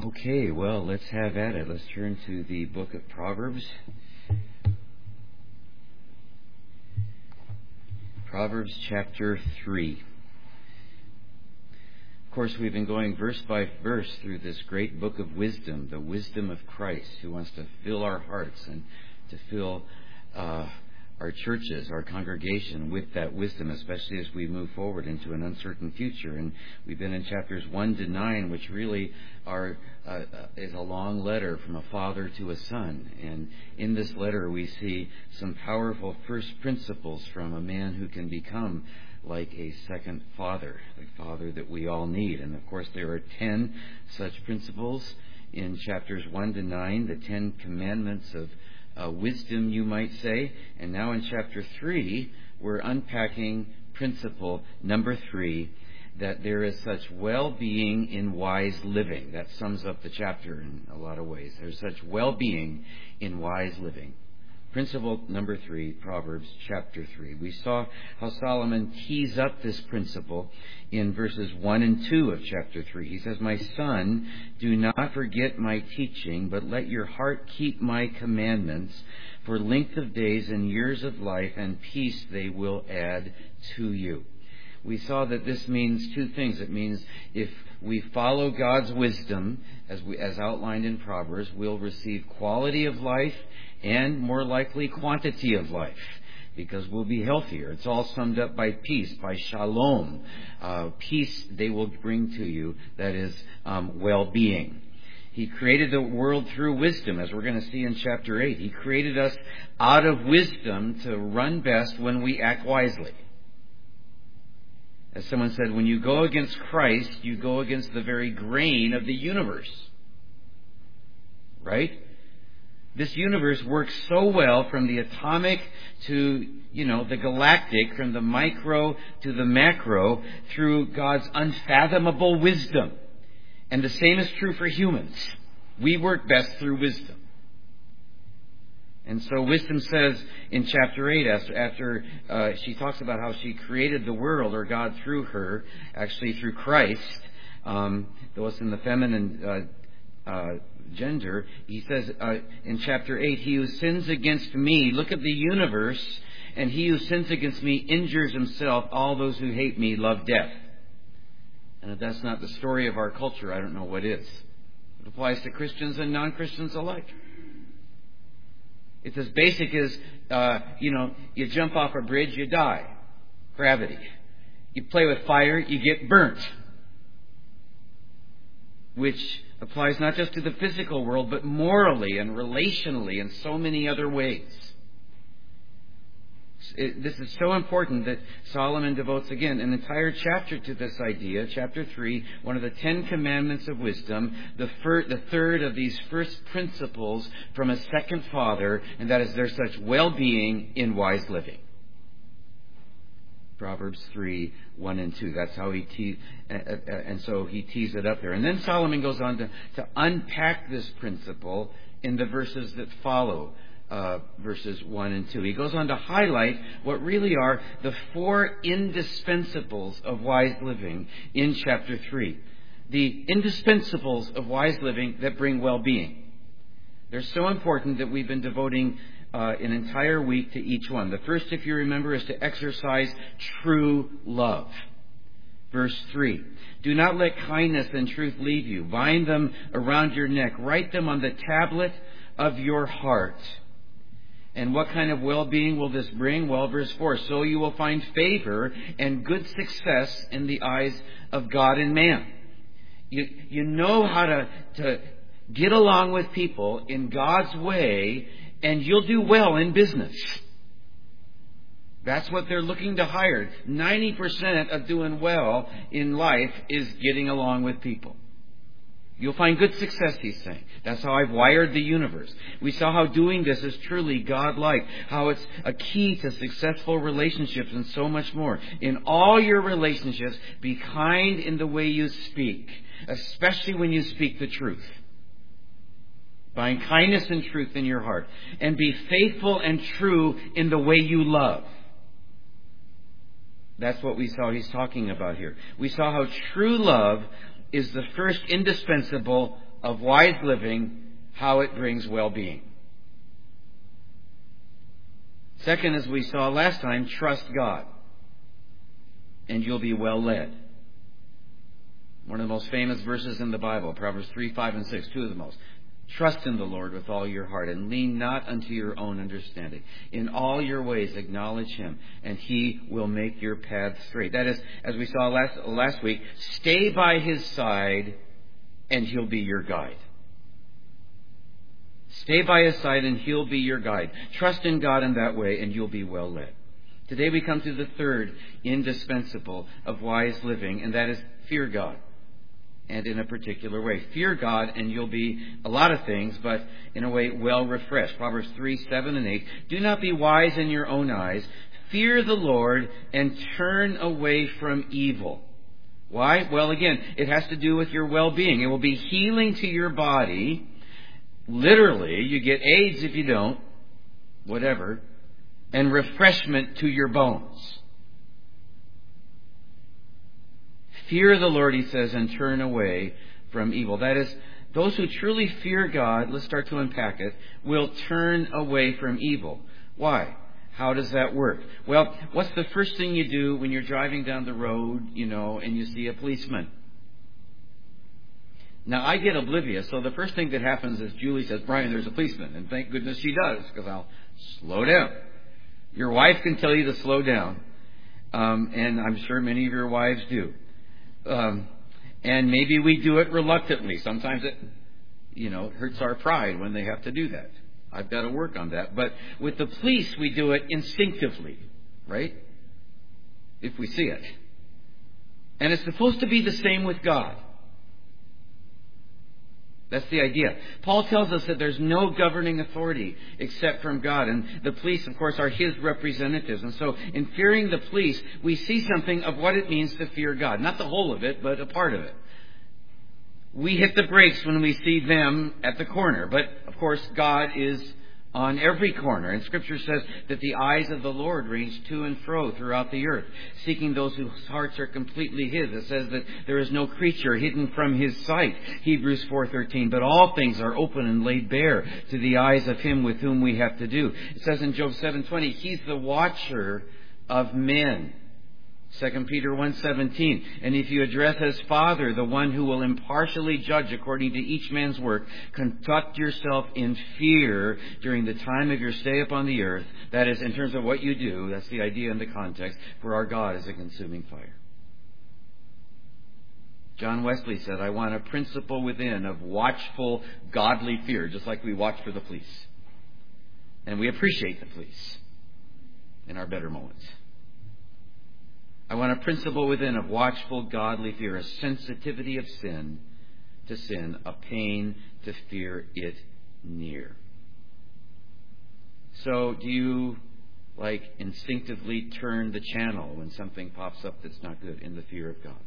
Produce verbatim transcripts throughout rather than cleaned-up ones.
Okay, well, let's have at it. Let's turn to the book of Proverbs. Proverbs chapter three. Of course, we've been going verse by verse through this great book of wisdom, the wisdom of Christ, who wants to fill our hearts and to fill uh, our churches, our congregation with that wisdom, especially as we move forward into an uncertain future. And we've been in chapters one to nine, which really are uh, is a long letter from a father to a son. And in this letter, we see some powerful first principles from a man who can become like a second father, the father that we all need. And of course, there are ten such principles in chapters one to nine, the Ten Commandments of uh, wisdom, you might say. And now in chapter three, we're unpacking principle number three, that there is such well-being in wise living. That sums up the chapter in a lot of ways. There's such well-being in wise living. Principle number three, Proverbs chapter three. We saw how Solomon tees up this principle in verses one and two of chapter three. He says, "My son, do not forget my teaching, but let your heart keep my commandments. For length of days and years of life and peace they will add to you." We saw that this means two things. It means if we follow God's wisdom, as we, as outlined in Proverbs, we'll receive quality of life and more likely quantity of life, because we'll be healthier. It's all summed up by peace, by shalom. Uh, peace they will bring to you, that is um, well-being. He created the world through wisdom, as we're going to see in chapter eight. He created us out of wisdom to run best when we act wisely. As someone said, when you go against Christ, you go against the very grain of the universe. Right? This universe works so well from the atomic to, you know, the galactic, from the micro to the macro, through God's unfathomable wisdom. And the same is true for humans. We work best through wisdom. And so wisdom says in chapter eight, after, after uh, she talks about how she created the world, or God through her, actually through Christ, um, though it's in the feminine uh, uh, gender, he says uh, in chapter eight, "He who sins against me," look at the universe, "and he who sins against me injures himself. All those who hate me love death." And if that's not the story of our culture, I don't know what is. It applies to Christians and non-Christians alike. It's as basic as, uh, you know, you jump off a bridge, you die. Gravity. You play with fire, you get burnt. Which applies not just to the physical world, but morally and relationally in so many other ways. It, this is so important that Solomon devotes, again, an entire chapter to this idea. Chapter three, one of the Ten Commandments of wisdom, the, fir- the third of these first principles from a second father, and that is there's such well-being in wise living. Proverbs three, one and two. That's how he te- uh, uh, and so he tees it up there. And then Solomon goes on to, to unpack this principle in the verses that follow. Uh, verses one and two. He goes on to highlight what really are the four indispensables of wise living in chapter three. The indispensables of wise living that bring well-being. They're so important that we've been devoting uh, an entire week to each one. The first, if you remember, is to exercise true love. Verse three. "Do not let kindness and truth leave you. Bind them around your neck. Write them on the tablet of your heart." And what kind of well-being will this bring? Well, verse four, "So you will find favor and good success in the eyes of God and man." You, you know how to, to get along with people in God's way, and you'll do well in business. That's what they're looking to hire. ninety percent of doing well in life is getting along with people. You'll find good success, he's saying. That's how I've wired the universe. We saw how doing this is truly God-like, how it's a key to successful relationships and so much more. In all your relationships, be kind in the way you speak, especially when you speak the truth. Find kindness and truth in your heart. And be faithful and true in the way you love. That's what we saw he's talking about here. We saw how true love is the first indispensable of wise living, how it brings well-being. Second, as we saw last time, trust God, and you'll be well led. One of the most famous verses in the Bible, Proverbs three, five, and six, two of the most. Trust in the Lord with all your heart, and lean not unto your own understanding. In all your ways acknowledge Him, and He will make your path straight. That is, as we saw last, last week, stay by His side, and He'll be your guide. Stay by His side, and He'll be your guide. Trust in God in that way, and you'll be well led. Today we come to the third indispensable of wise living, and that is fear God. And in a particular way. Fear God, and you'll be a lot of things, but in a way well refreshed. Proverbs three, seven, and eight. Do not be wise in your own eyes. Fear the Lord and turn away from evil. Why? Well, again, it has to do with your well-being. It will be healing to your body. Literally, you get AIDS if you don't. Whatever. And refreshment to your bones. Fear the Lord, he says, and turn away from evil. That is, those who truly fear God, let's start to unpack it, will turn away from evil. Why? How does that work? Well, what's the first thing you do when you're driving down the road, you know, and you see a policeman? Now, I get oblivious, so the first thing that happens is Julie says, Brian, there's a policeman. And thank goodness she does, because I'll slow down. Your wife can tell you to slow down. Um, and I'm sure many of your wives do. Um, and maybe we do it reluctantly. Sometimes it, you know, hurts our pride when they have to do that. I've got to work on that. But with the police, we do it instinctively, right? If we see it. And it's supposed to be the same with God. That's the idea. Paul tells us that there's no governing authority except from God. And the police, of course, are His representatives. And so in fearing the police, we see something of what it means to fear God. Not the whole of it, but a part of it. We hit the brakes when we see them at the corner. But, of course, God is on every corner. And Scripture says that the eyes of the Lord range to and fro throughout the earth, seeking those whose hearts are completely His. It says that there is no creature hidden from His sight, Hebrews four thirteen. But all things are open and laid bare to the eyes of Him with whom we have to do. It says in Job seven twenty, He's the watcher of men. Second Peter one seventeen. And if you address as Father, the one who will impartially judge according to each man's work, conduct yourself in fear during the time of your stay upon the earth. That is, in terms of what you do, that's the idea in the context, for our God is a consuming fire. John Wesley said, I want a principle within of watchful, godly fear, just like we watch for the police. And we appreciate the police in our better moments. I want a principle within of watchful, godly fear, a sensitivity of sin to sin, a pain to fear it near. So do you, like, instinctively turn the channel when something pops up that's not good in the fear of God?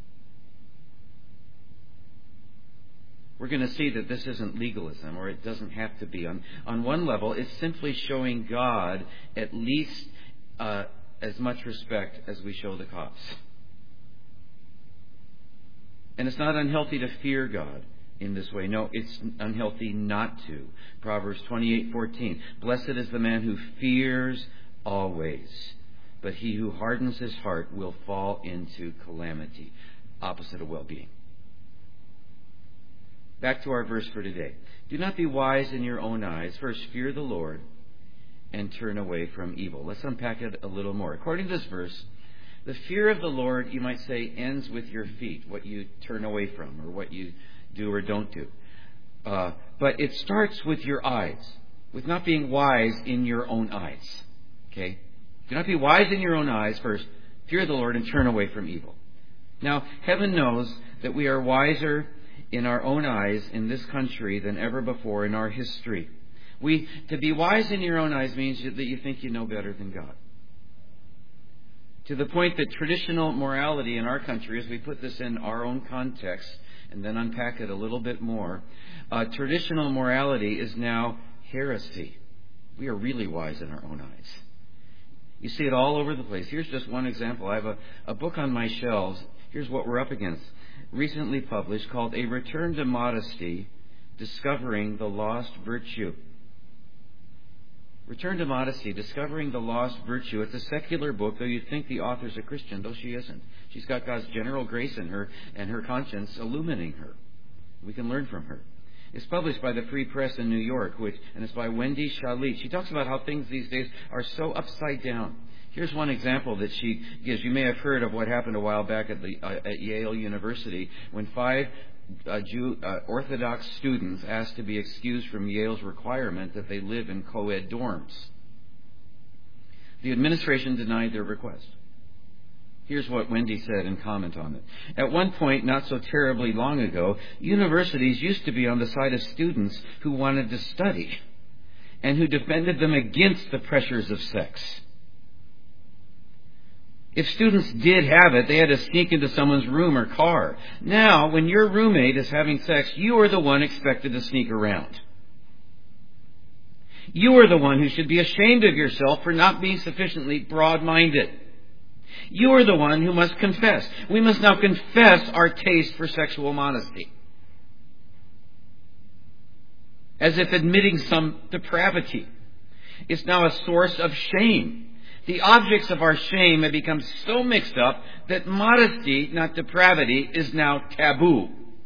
We're going to see that this isn't legalism, or it doesn't have to be. On, on one level, it's simply showing God at least uh, as much respect as we show the cops. And it's not unhealthy to fear God in this way. No, it's unhealthy not to. Proverbs twenty-eight fourteen. Blessed is the man who fears always, but he who hardens his heart will fall into calamity. Opposite of well-being. Back to our verse for today. Do not be wise in your own eyes. First, fear the Lord and turn away from evil. Let's unpack it a little more. According to this verse, the fear of the Lord, you might say, ends with your feet, what you turn away from or what you do or don't do. Uh, but it starts with your eyes, with not being wise in your own eyes. Okay? Do not be wise in your own eyes. First, fear the Lord and turn away from evil. Now, heaven knows that we are wiser in our own eyes in this country than ever before in our history. We, to be wise in your own eyes means that you think you know better than God. To the point that traditional morality in our country, as we put this in our own context and then unpack it a little bit more, uh, traditional morality is now heresy. We are really wise in our own eyes. You see it all over the place. Here's just one example. I have a, a book on my shelves. Here's what we're up against. recently published called A Return to Modesty, Discovering the Lost Virtue. Return to Modesty, Discovering the Lost Virtue. It's a secular book, though you'd think the author's a Christian, though she isn't. She's got God's general grace in her and her conscience illuminating her. We can learn from her. It's published by the Free Press in New York, which, and it's by Wendy Shalit. She talks about how things these days are so upside down. Here's one example that she gives. You may have heard of what happened a while back at, the, uh, at Yale University when five uh, Jew, uh, Orthodox students asked to be excused from Yale's requirement that they live in co-ed dorms. The administration denied their request. Here's what Wendy said in comment on it. At one point, not so terribly long ago, universities used to be on the side of students who wanted to study and who defended them against the pressures of sex. If students did have it, they had to sneak into someone's room or car. Now, when your roommate is having sex, you are the one expected to sneak around. You are the one who should be ashamed of yourself for not being sufficiently broad-minded. You are the one who must confess. We must now confess our taste for sexual modesty, as if admitting some depravity. It's now a source of shame. The objects of our shame have become so mixed up that modesty, not depravity, is now taboo.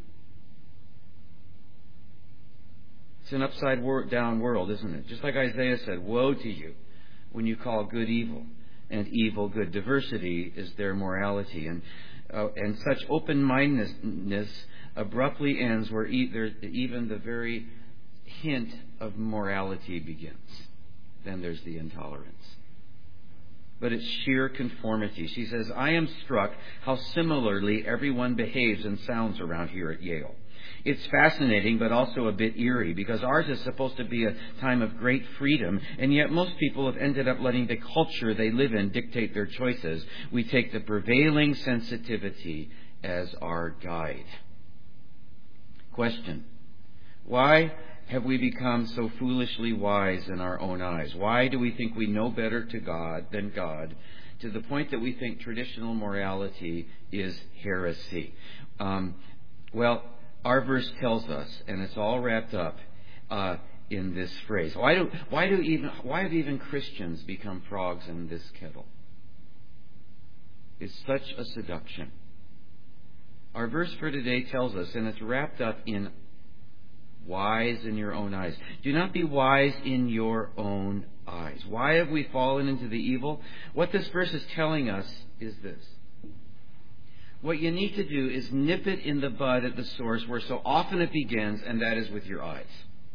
It's an upside down world, isn't it? Just like Isaiah said, woe to you when you call good evil and evil good. Diversity is their morality. And uh, and such open-mindedness abruptly ends where either, even the very hint of morality begins. Then there's the intolerance. But it's sheer conformity. She says, I am struck how similarly everyone behaves and sounds around here at Yale. It's fascinating, but also a bit eerie, because ours is supposed to be a time of great freedom, and yet most people have ended up letting the culture they live in dictate their choices. We take the prevailing sensitivity as our guide. Question: why have we become so foolishly wise in our own eyes? Why do we think we know better to God than God, to the point that we think traditional morality is heresy? Um, well, our verse tells us, and it's all wrapped up uh, in this phrase. Why do why do even why have even Christians become frogs in this kettle? It's such a seduction. Our verse for today tells us, and it's wrapped up in wise in your own eyes. Do not be wise in your own eyes. Why have we fallen into the evil? What this verse is telling us is this. What you need to do is nip it in the bud at the source where so often it begins, and that is with your eyes.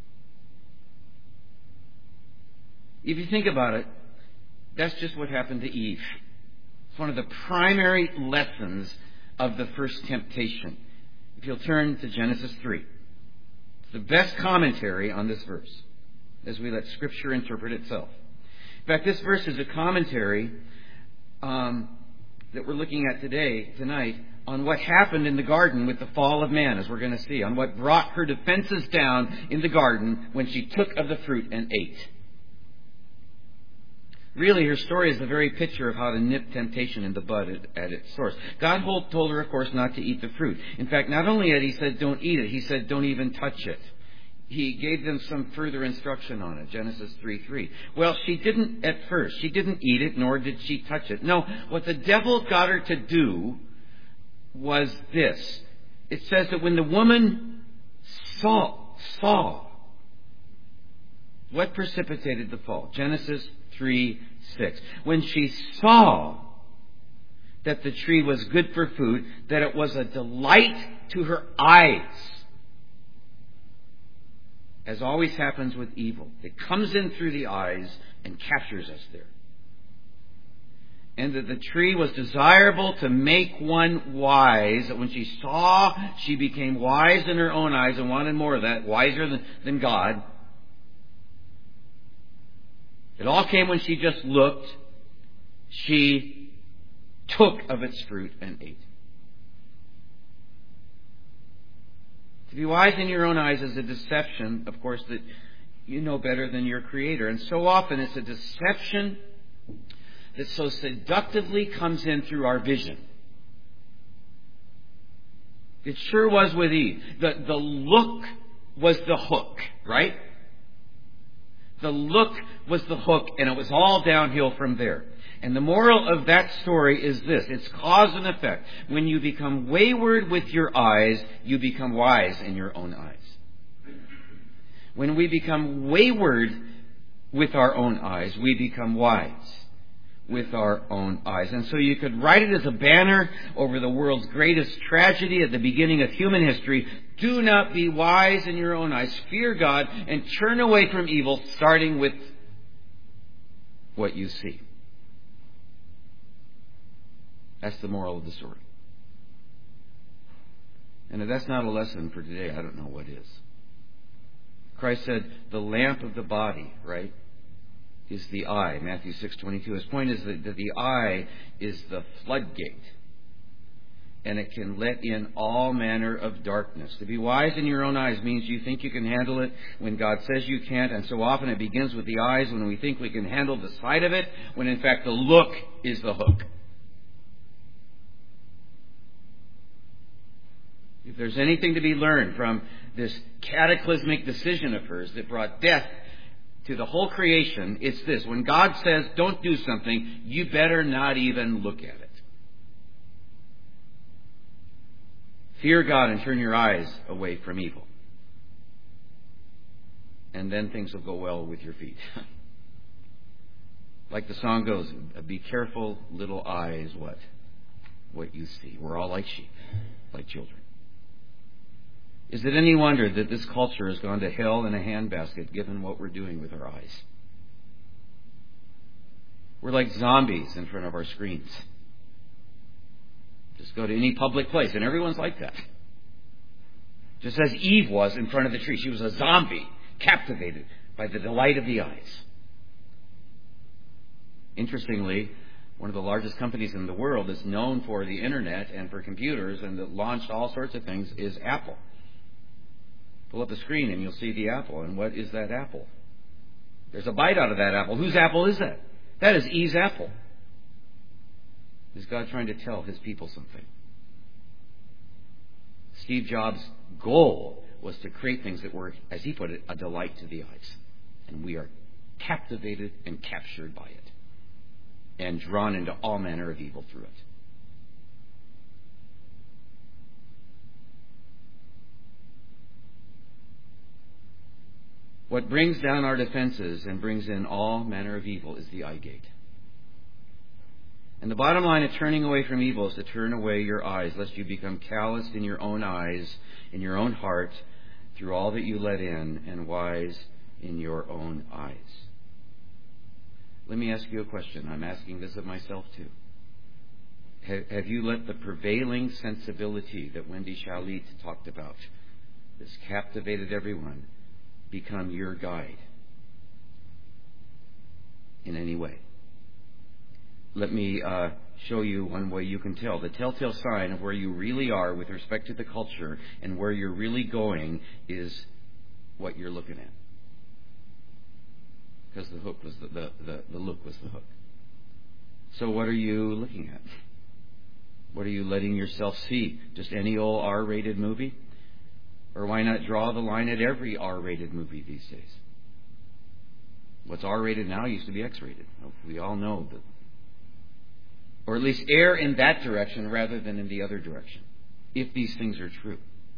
If you think about it, that's just what happened to Eve. It's one of the primary lessons of the first temptation. If you'll turn to Genesis three. The best commentary on this verse as we let Scripture interpret itself. In fact, this verse is a commentary um, that we're looking at today, tonight, on what happened in the garden with the fall of man, as we're going to see, on what brought her defenses down in the garden when she took of the fruit and ate. Really, her story is the very picture of how to nip temptation in the bud at, at its source. God told her, of course, not to eat the fruit. In fact, not only had He said don't eat it, He said don't even touch it. He gave them some further instruction on it, Genesis three three. Well, she didn't at first. She didn't eat it, nor did she touch it. No, what the devil got her to do was this. It says that when the woman saw, saw, what precipitated the fall? Genesis three six. When she saw that the tree was good for food, that it was a delight to her eyes. As always happens with evil, it comes in through the eyes and captures us there. And that the tree was desirable to make one wise. That when she saw, she became wise in her own eyes and wanted more of that, wiser than, than God. It all came when she just looked. She took of its fruit and ate. To be wise in your own eyes is a deception, of course, that you know better than your Creator. And so often it's a deception that so seductively comes in through our vision. It sure was with Eve. The, the look was the hook, right? The look was the hook, and it was all downhill from there. And the moral of that story is this. It's cause and effect. When you become wayward with your eyes, you become wise in your own eyes. When we become wayward with our own eyes, we become wise with our own eyes. And so you could write it as a banner over the world's greatest tragedy at the beginning of human history. Do not be wise in your own eyes. Fear God and turn away from evil, starting with what you see. That's the moral of the story. And if that's not a lesson for today, I don't know what is. Christ said, the lamp of the body, right, is the eye. Matthew six twenty-two. His point is that the eye is the floodgate. And it can let in all manner of darkness. To be wise in your own eyes means you think you can handle it when God says you can't. And so often it begins with the eyes when we think we can handle the sight of it, when in fact the look is the hook. If there's anything to be learned from this cataclysmic decision of hers that brought death to the whole creation, it's this. When God says don't do something, you better not even look at it. Fear God and turn your eyes away from evil. And then things will go well with your feet. Like the song goes, be careful, little eyes, what? What you see. We're all like sheep, like children. Is it any wonder that this culture has gone to hell in a handbasket given what we're doing with our eyes? We're like zombies in front of our screens. Just go to any public place and everyone's like that. Just as Eve was in front of the tree. She was a zombie, captivated by the delight of the eyes. Interestingly, one of the largest companies in the world that's known for the internet and for computers and that launched all sorts of things is Apple. Pull up the screen and you'll see the apple. And what is that apple? There's a bite out of that apple. Whose apple is that? That is Eve's apple. Is God trying to tell his people something? Steve Jobs' goal was to create things that were, as he put it, a delight to the eyes. And we are captivated and captured by it. And drawn into all manner of evil through it. What brings down our defenses and brings in all manner of evil is the eye gate. And the bottom line of turning away from evil is to turn away your eyes, lest you become calloused in your own eyes, in your own heart, through all that you let in, and wise in your own eyes. Let me ask you a question. I'm asking this of myself too. Have you let the prevailing sensibility that Wendy Shalit talked about, that's captivated everyone, become your guide in any way? Let me uh, show you one way you can tell. The telltale sign of where you really are with respect to the culture and where you're really going is what you're looking at. Because the hook was the, the, the, the look was the hook. So what are you looking at? What are you letting yourself see? Just any old R-rated movie? Or why not draw the line at every R-rated movie these days? What's R-rated now used to be X-rated. We all know that. Or at least err in that direction rather than in the other direction, if these things are true.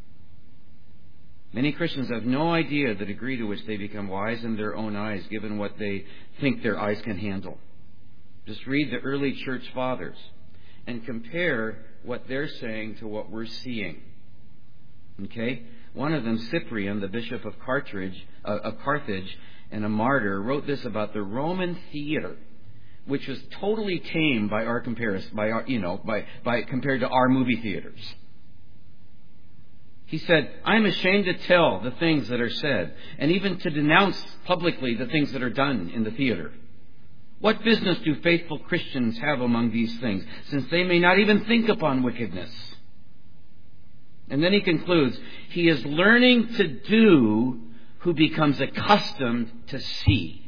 Many Christians have no idea the degree to which they become wise in their own eyes, given what they think their eyes can handle. Just read the early church fathers and compare what they're saying to what we're seeing. Okay? One of them, Cyprian, the bishop of Carthage, uh, of Carthage and a martyr, wrote this about the Roman theater, which was totally tame by our comparison, by our, you know, by, by compared to our movie theaters. He said, I'm ashamed to tell the things that are said, and even to denounce publicly the things that are done in the theater. What business do faithful Christians have among these things, since they may not even think upon wickedness? And then he concludes, he is learning to do who becomes accustomed to see.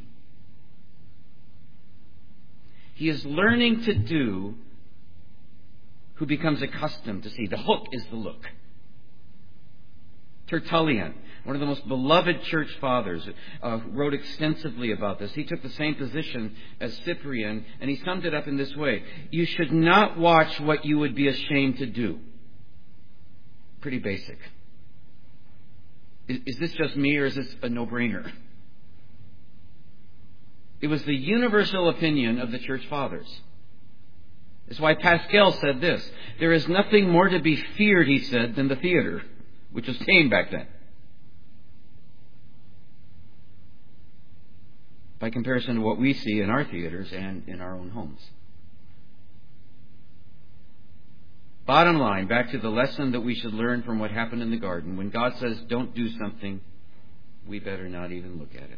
He is learning to do who becomes accustomed to see. The hook is the look. Tertullian, one of the most beloved church fathers, uh, wrote extensively about this. He took the same position as Cyprian, and he summed it up in this way. You should not watch what you would be ashamed to do. Pretty basic. Is, is this just me, or is this a no-brainer? It was the universal opinion of the church fathers. That's why Pascal said this. There is nothing more to be feared, he said, than the theater, which was tame back then. By comparison to what we see in our theaters and in our own homes. Bottom line, back to the lesson that we should learn from what happened in the garden. When God says, don't do something, we better not even look at it.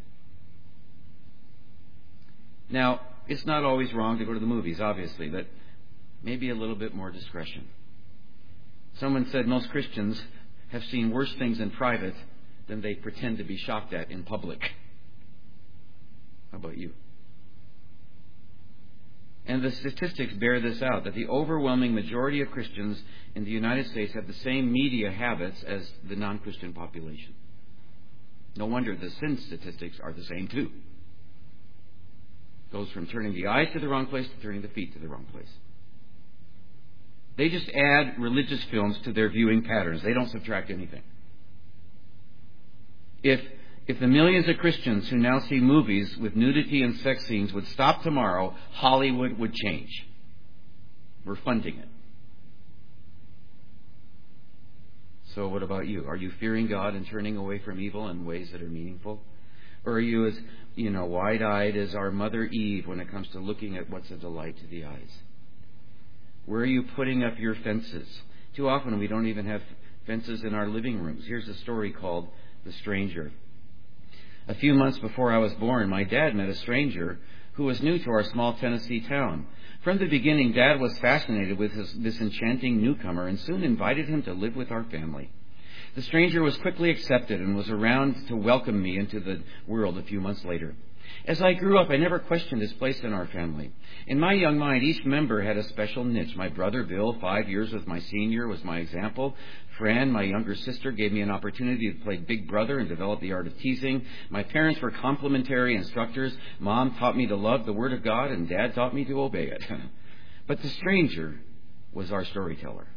Now, it's not always wrong to go to the movies, obviously, but maybe a little bit more discretion. Someone said most Christians have seen worse things in private than they pretend to be shocked at in public. How about you? And the statistics bear this out, that the overwhelming majority of Christians in the United States have the same media habits as the non-Christian population. No wonder the sin statistics are the same too. Goes from turning the eyes to the wrong place to turning the feet to the wrong place. They just add religious films to their viewing patterns. They don't subtract anything. If if the millions of Christians who now see movies with nudity and sex scenes would stop tomorrow, Hollywood would change. We're funding it. So what about you? Are you fearing God and turning away from evil in ways that are meaningful? Or are you as, you know, wide-eyed as our mother Eve when it comes to looking at what's a delight to the eyes? Where are you putting up your fences? Too often we don't even have fences in our living rooms. Here's a story called The Stranger. A few months before I was born, my dad met a stranger who was new to our small Tennessee town. From the beginning, Dad was fascinated with his, this enchanting newcomer and soon invited him to live with our family. The stranger was quickly accepted and was around to welcome me into the world a few months later. As I grew up, I never questioned his place in our family. In my young mind, each member had a special niche. My brother Bill, five years with my senior, was my example. Fran, my younger sister, gave me an opportunity to play big brother and develop the art of teasing. My parents were complimentary instructors. Mom taught me to love the Word of God, and Dad taught me to obey it. But the stranger was our storyteller.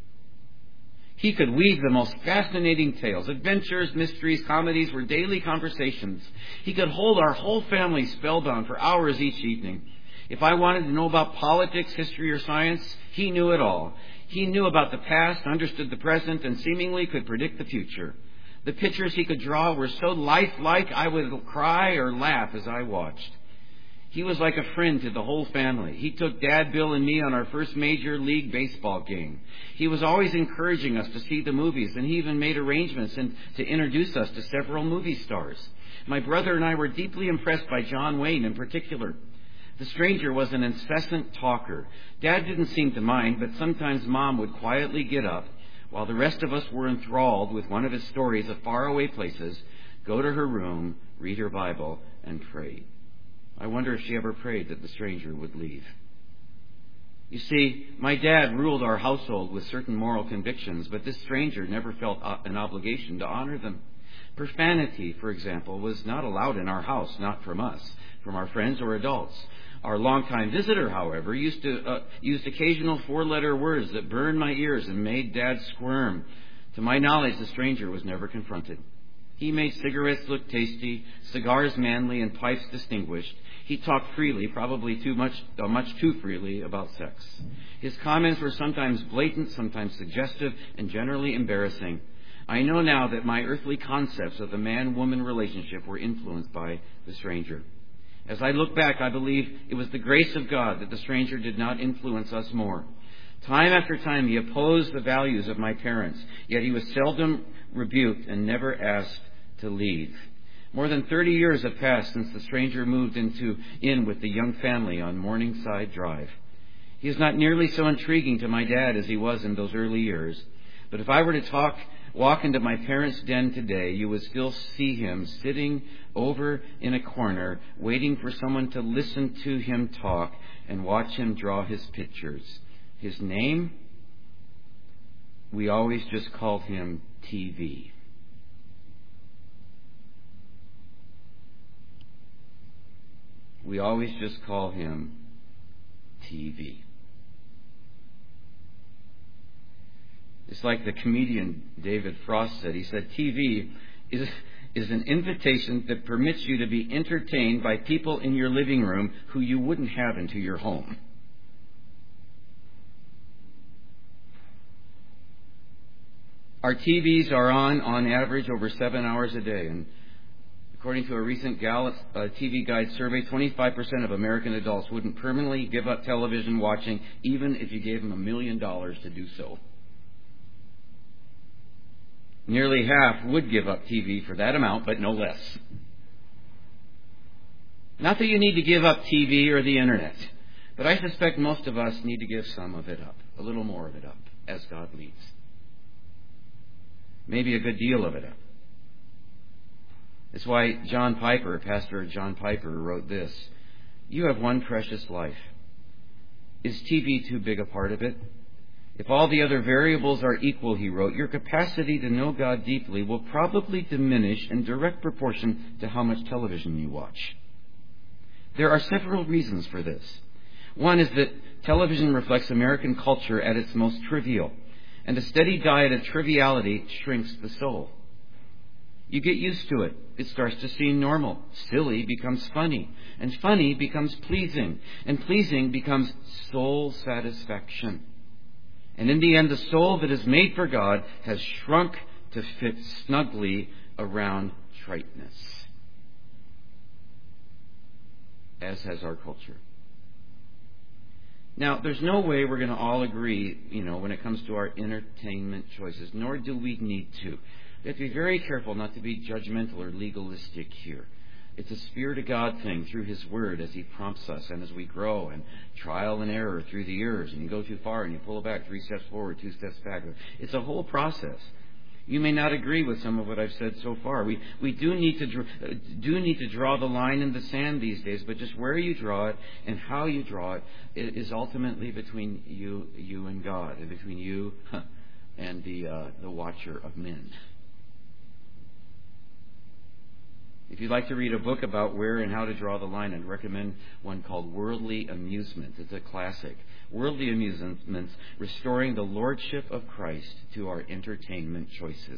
He could weave the most fascinating tales. Adventures, mysteries, comedies were daily conversations. He could hold our whole family spellbound for hours each evening. If I wanted to know about politics, history, or science, he knew it all. He knew about the past, understood the present, and seemingly could predict the future. The pictures he could draw were so lifelike I would cry or laugh as I watched. He was like a friend to the whole family. He took Dad, Bill, and me on our first Major League Baseball game. He was always encouraging us to see the movies, and he even made arrangements and to introduce us to several movie stars. My brother and I were deeply impressed by John Wayne in particular. The stranger was an incessant talker. Dad didn't seem to mind, but sometimes Mom would quietly get up, while the rest of us were enthralled with one of his stories of faraway places, go to her room, read her Bible, and pray. I wonder if she ever prayed that the stranger would leave. You see, my dad ruled our household with certain moral convictions, but this stranger never felt an obligation to honor them. Profanity, for example, was not allowed in our house, not from us, from our friends or adults. Our longtime visitor, however, used to uh, used occasional four-letter words that burned my ears and made Dad squirm. To my knowledge, the stranger was never confronted. He made cigarettes look tasty, cigars manly, and pipes distinguished. He talked freely, probably too much, uh, much too freely, about sex. His comments were sometimes blatant, sometimes suggestive, and generally embarrassing. I know now that my earthly concepts of the man-woman relationship were influenced by the stranger. As I look back, I believe it was the grace of God that the stranger did not influence us more. Time after time, he opposed the values of my parents, yet he was seldom rebuked and never asked to leave. More than thirty years have passed since the stranger moved into in with the young family on Morningside Drive. He is not nearly so intriguing to my dad as he was in those early years. But if I were to talk, walk into my parents' den today, you would still see him sitting over in a corner, waiting for someone to listen to him talk and watch him draw his pictures. His name? We always just called him T V. we always just call him T V. It's like the comedian David Frost said. He said, T V is, is an invitation that permits you to be entertained by people in your living room who you wouldn't have into your home. Our T Vs are on, on average, over seven hours a day. And according to a recent Gallup uh, T V Guide survey, twenty-five percent of American adults wouldn't permanently give up television watching, even if you gave them a million dollars to do so. Nearly half would give up T V for that amount, but no less. Not that you need to give up T V or the Internet, but I suspect most of us need to give some of it up, a little more of it up, as God leads. Maybe a good deal of it up. That's why John Piper, Pastor John Piper, wrote this. You have one precious life. Is T V too big a part of it? If all the other variables are equal, he wrote, your capacity to know God deeply will probably diminish in direct proportion to how much television you watch. There are several reasons for this. One is that television reflects American culture at its most trivial, and a steady diet of triviality shrinks the soul. You get used to it. It starts to seem normal. Silly becomes funny, and funny becomes pleasing, and pleasing becomes soul satisfaction. And in the end, the soul that is made for God has shrunk to fit snugly around triteness, as has our culture. Now, there's no way we're going to all agree, you know, when it comes to our entertainment choices, nor do we need to. We have to be very careful not to be judgmental or legalistic here. It's a Spirit of God thing through His Word as He prompts us and as we grow, and trial and error through the years, and you go too far and you pull it back, three steps forward, two steps back. It's a whole process. You may not agree with some of what I've said so far. We we do need to do need to draw the line in the sand these days, but just where you draw it and how you draw it is ultimately between you you and God, and between you and the uh, the watcher of men. If you'd like to read a book about where and how to draw the line, I'd recommend one called Worldly Amusement. It's a classic. Worldly Amusements, Restoring the Lordship of Christ to Our Entertainment Choices.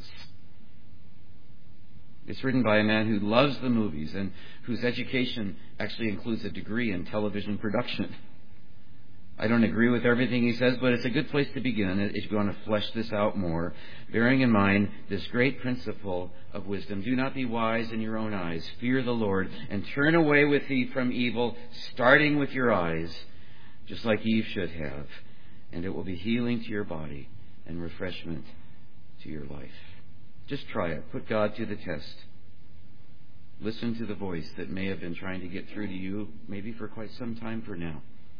It's written by a man who loves the movies and whose education actually includes a degree in television production. I don't agree with everything he says, but it's a good place to begin if you want to flesh this out more, bearing in mind this great principle of wisdom. Do not be wise in your own eyes. Fear the Lord and turn away with thee from evil, starting with your eyes, just like Eve should have. And it will be healing to your body and refreshment to your life. Just try it. Put God to the test. Listen to the voice that may have been trying to get through to you, maybe for quite some time for now.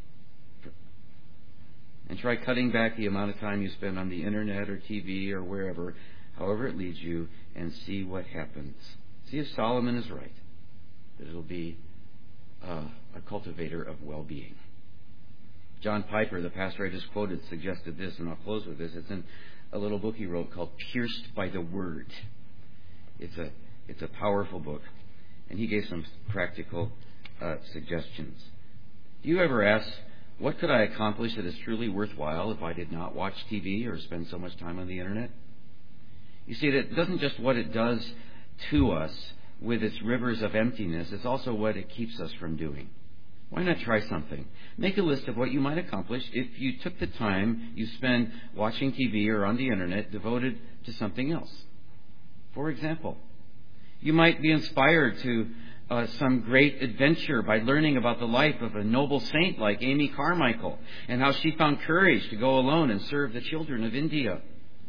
And try cutting back the amount of time you spend on the Internet or T V or wherever, however it leads you, and see what happens. See if Solomon is right, that it'll be uh, a cultivator of well-being. John Piper, the pastor I just quoted, suggested this, and I'll close with this. It's in a little book he wrote called Pierced by the Word. It's a, it's a powerful book, and he gave some practical uh, suggestions. Do you ever ask, what could I accomplish that is truly worthwhile if I did not watch T V or spend so much time on the Internet? You see, that doesn't just what it does to us with its rivers of emptiness, it's also what it keeps us from doing. Why not try something? Make a list of what you might accomplish if you took the time you spend watching T V or on the Internet devoted to something else. For example, you might be inspired to Uh, some great adventure by learning about the life of a noble saint like Amy Carmichael and how she found courage to go alone and serve the children of India.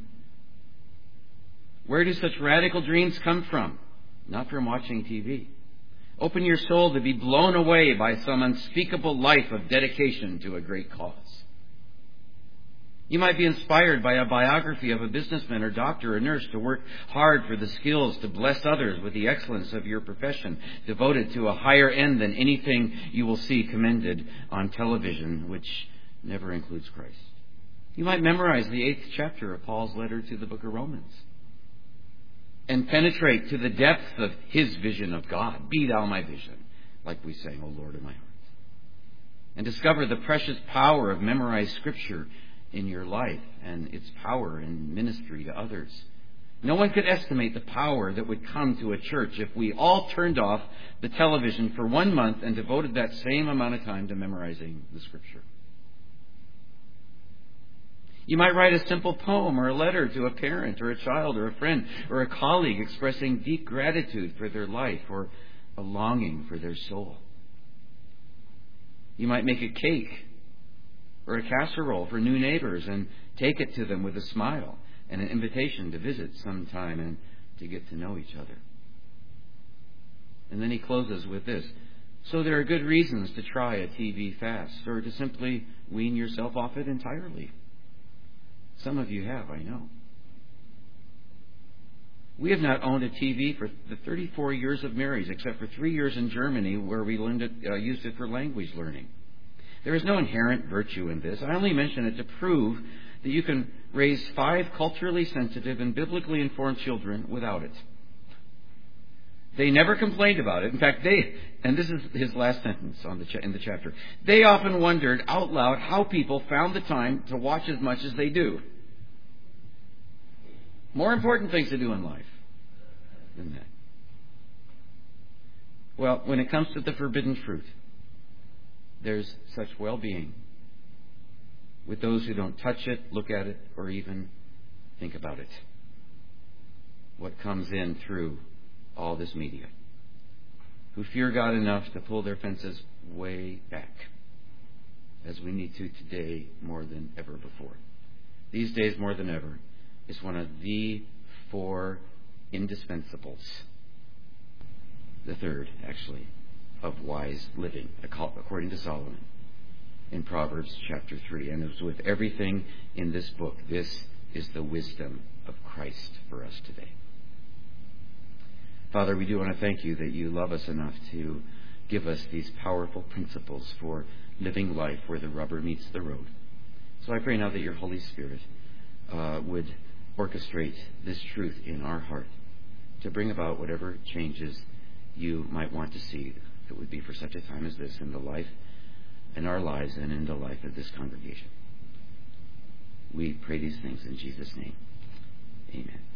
Where do such radical dreams come from? Not from watching T V. Open your soul to be blown away by some unspeakable life of dedication to a great cause. You might be inspired by a biography of a businessman or doctor or nurse to work hard for the skills to bless others with the excellence of your profession, devoted to a higher end than anything you will see commended on television, which never includes Christ. You might memorize the eighth chapter of Paul's letter to the book of Romans and penetrate to the depth of his vision of God. Be thou my vision, like we sang, O Lord of my heart. And discover the precious power of memorized Scripture in your life and its power in ministry to others. No one could estimate the power that would come to a church if we all turned off the television for one month and devoted that same amount of time to memorizing the Scripture. You might write a simple poem or a letter to a parent or a child or a friend or a colleague expressing deep gratitude for their life or a longing for their soul. You might make a cake or a casserole for new neighbors and take it to them with a smile and an invitation to visit sometime and to get to know each other. And then he closes with this. So there are good reasons to try a T V fast or to simply wean yourself off it entirely. Some of you have, I know. We have not owned a T V for the thirty-four years of marriage, except for three years in Germany where we learned it, uh, used it for language learning. There is no inherent virtue in this. I only mention it to prove that you can raise five culturally sensitive and biblically informed children without it. They never complained about it. In fact, they, and this is his last sentence on the cha- in the chapter, they often wondered out loud how people found the time to watch as much as they do. More important things to do in life than that. Well, when it comes to the forbidden fruit, there's such well-being with those who don't touch it, look at it, or even think about it. What comes in through all this media, who fear God enough to pull their fences way back, as we need to today more than ever before. These days more than ever, is one of the four indispensables. The third, actually, of wise living, according to Solomon in Proverbs chapter three. And as with everything in this book, this is the wisdom of Christ for us today. Father, we do want to thank you that you love us enough to give us these powerful principles for living life where the rubber meets the road. So I pray now that your Holy Spirit uh, would orchestrate this truth in our heart to bring about whatever changes you might want to see. If it would be for such a time as this in the life, in our lives, and in the life of this congregation. We pray these things in Jesus' name. Amen.